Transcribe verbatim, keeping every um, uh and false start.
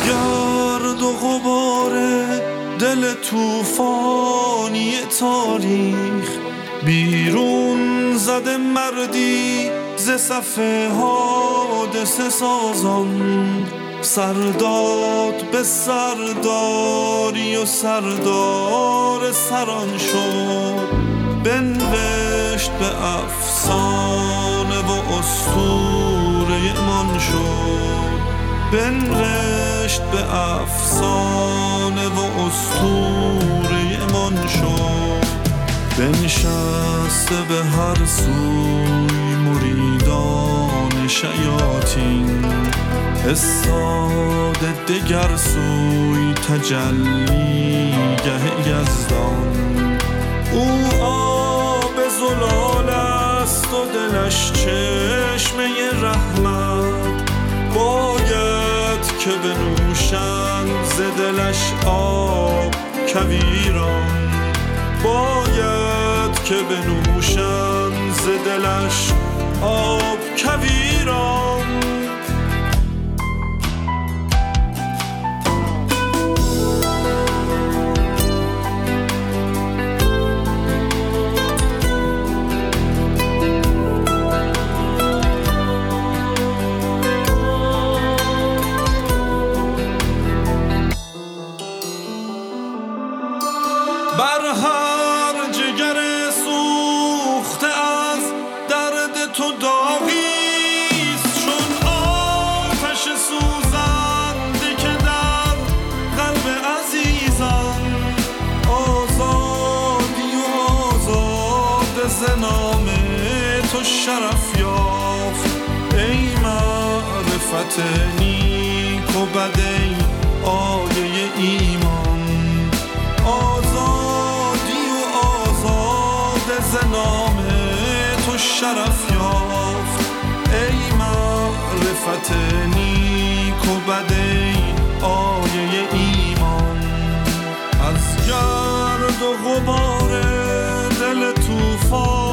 گرد و غبار دل طوفانی تاریخ، بیرون زده مردی ز صف حادثه سازان، سرداد به سرداری و سردار سران شد، بنوشت به افسانه و اسطوره مان شد، بنوشت به افسانه و اسطوره مان شد. بنشسته به هر سوی مریدان شیاطین، استاده دگر سوی تجلی گه یزدان. او آب زلال است و دلش چشمه رحمت، باید که بنوشند ز دلش آب کویران، باید که بنوشند ز دلش آب کویران. بر هر جگر سوخته از درد تو داغیست، چون آتش سوزنده که در قلب عزیزان. آزادی و آزاد ز نام تو شرف یافت، ای معرفت نیک و بد، ای آیه ایمان. آزادی و آزاد ز نام تو شرف یافت، ای معرفت نیک و بد، ای آیه ایمان. از گرد و غبار دل طوفان